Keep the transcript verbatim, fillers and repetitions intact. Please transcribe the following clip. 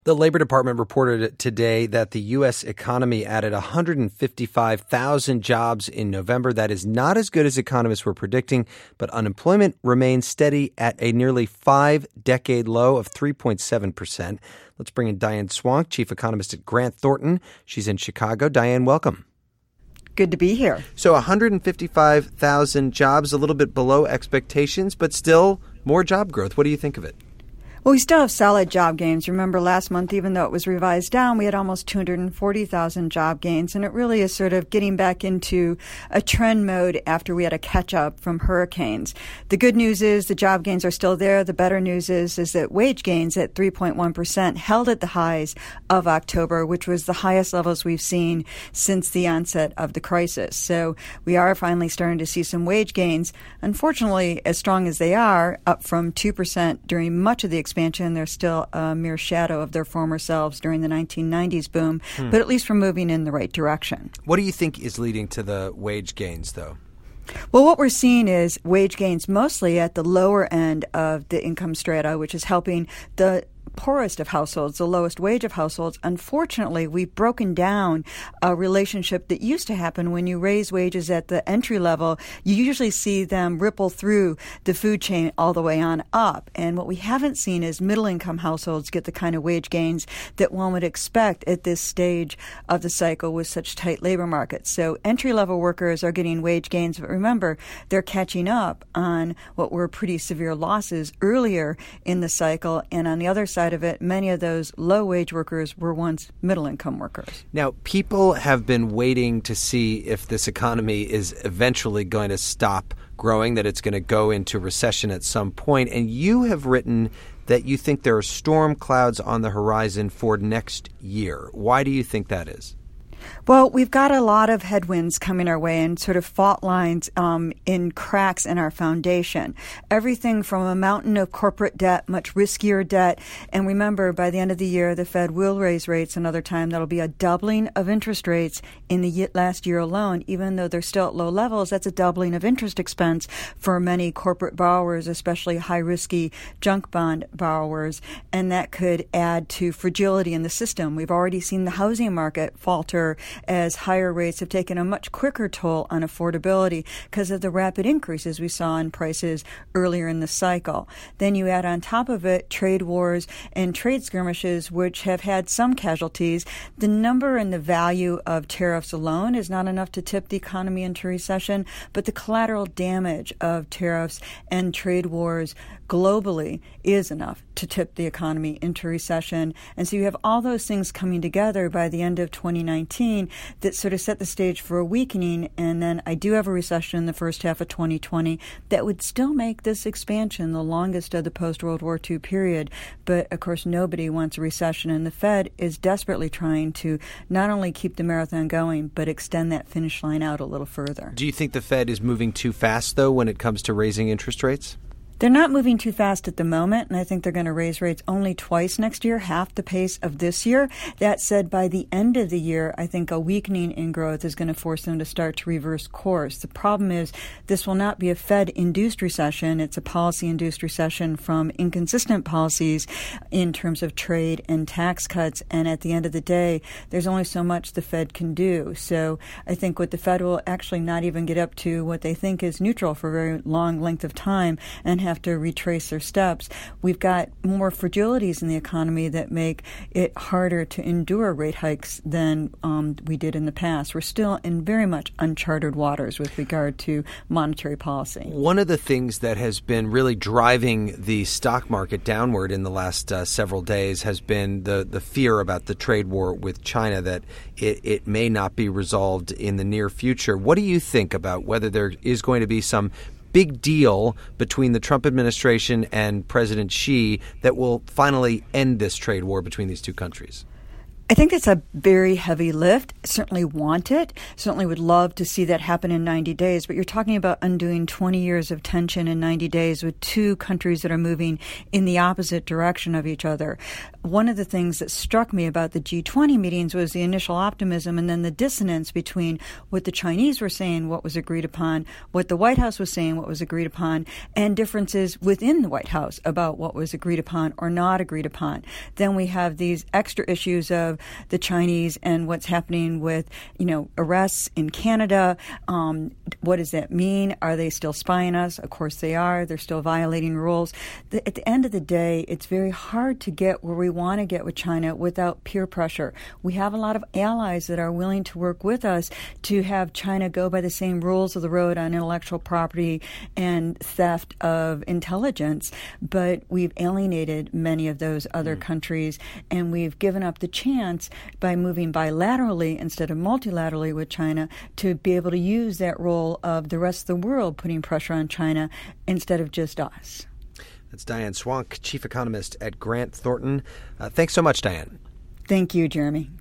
The Labor Department reported today that the U S economy added one hundred fifty-five thousand jobs in November. That is not as good as economists were predicting, but unemployment remains steady at a nearly five-decade low of three point seven percent. Let's bring in Diane Swonk, chief economist at Grant Thornton. She's in Chicago. Diane, welcome. Good to be here. So one hundred fifty-five thousand jobs, a little bit below expectations, but still more job growth. What do you think of it? Well, we still have solid job gains. Remember last month, even though it was revised down, we had almost two hundred forty thousand job gains. And it really is sort of getting back into a trend mode after we had a catch up from hurricanes. The good news is the job gains are still there. The better news is, is that wage gains at three point one percent held at the highs of October, which was the highest levels we've seen since the onset of the crisis. So we are finally starting to see some wage gains. Unfortunately, as strong as they are, up from two percent during much of the expansion, they're still a mere shadow of their former selves during the nineteen nineties boom, hmm. but at least we're moving in the right direction. What do you think is leading to the wage gains, though? Well, what we're seeing is wage gains mostly at the lower end of the income strata, which is helping the poorest of households, the lowest wage of households. Unfortunately, we've broken down a relationship that used to happen when you raise wages at the entry level. You usually see them ripple through the food chain all the way on up. And what we haven't seen is middle-income households get the kind of wage gains that one would expect at this stage of the cycle with such tight labor markets. So entry-level workers are getting wage gains, but remember, they're catching up on what were pretty severe losses earlier in the cycle. And on the other side of it, many of those low-wage workers were once middle-income workers. Now, people have been waiting to see if this economy is eventually going to stop growing, that it's going to go into recession at some point. And you have written that you think there are storm clouds on the horizon for next year. Why do you think that is? Well, we've got a lot of headwinds coming our way and sort of fault lines um, in cracks in our foundation. Everything from a mountain of corporate debt, much riskier debt. And remember, by the end of the year, the Fed will raise rates another time. That'll be a doubling of interest rates in the last year alone. Even though they're still at low levels, that's a doubling of interest expense for many corporate borrowers, especially high-risky junk bond borrowers. And that could add to fragility in the system. We've already seen the housing market falter as higher rates have taken a much quicker toll on affordability because of the rapid increases we saw in prices earlier in the cycle. Then you add on top of it trade wars and trade skirmishes, which have had some casualties. The number and the value of tariffs alone is not enough to tip the economy into recession, but the collateral damage of tariffs and trade wars globally is enough to tip the economy into recession. And so you have all those things coming together by the end of twenty nineteen that sort of set the stage for a weakening. And then I do have a recession in the first half of twenty twenty that would still make this expansion the longest of the post-World War Two period. But, of course, nobody wants a recession. And the Fed is desperately trying to not only keep the marathon going, but extend that finish line out a little further. Do you think the Fed is moving too fast, though, when it comes to raising interest rates? They're not moving too fast at the moment, and I think they're going to raise rates only twice next year, half the pace of this year. That said, by the end of the year, I think a weakening in growth is going to force them to start to reverse course. The problem is this will not be a Fed-induced recession. It's a policy-induced recession from inconsistent policies in terms of trade and tax cuts. And at the end of the day, there's only so much the Fed can do. So I think what the Fed will actually not even get up to what they think is neutral for a very long length of time and have have to retrace their steps. We've got more fragilities in the economy that make it harder to endure rate hikes than um, we did in the past. We're still in very much uncharted waters with regard to monetary policy. One of the things that has been really driving the stock market downward in the last uh, several days has been the, the fear about the trade war with China, that it, it may not be resolved in the near future. What do you think about whether there is going to be some big deal between the Trump administration and President Xi that will finally end this trade war between these two countries? I think it's a very heavy lift. Certainly want it. Certainly would love to see that happen in ninety days. But you're talking about undoing twenty years of tension in ninety days with two countries that are moving in the opposite direction of each other. One of the things that struck me about the G twenty meetings was the initial optimism and then the dissonance between what the Chinese were saying, what was agreed upon, what the White House was saying, what was agreed upon, and differences within the White House about what was agreed upon or not agreed upon. Then we have these extra issues of the Chinese and what's happening with, you know, arrests in Canada. Um, what does that mean? Are they still spying us? Of course they are. They're still violating rules. The, at the end of the day, it's very hard to get where we want to get with China without peer pressure. We have a lot of allies that are willing to work with us to have China go by the same rules of the road on intellectual property and theft of intelligence, but we've alienated many of those other mm. countries, and we've given up the chance by moving bilaterally instead of multilaterally with China to be able to use that role of the rest of the world putting pressure on China instead of just us. That's Diane Swonk, Chief Economist at Grant Thornton. Uh, thanks so much, Diane. Thank you, Jeremy.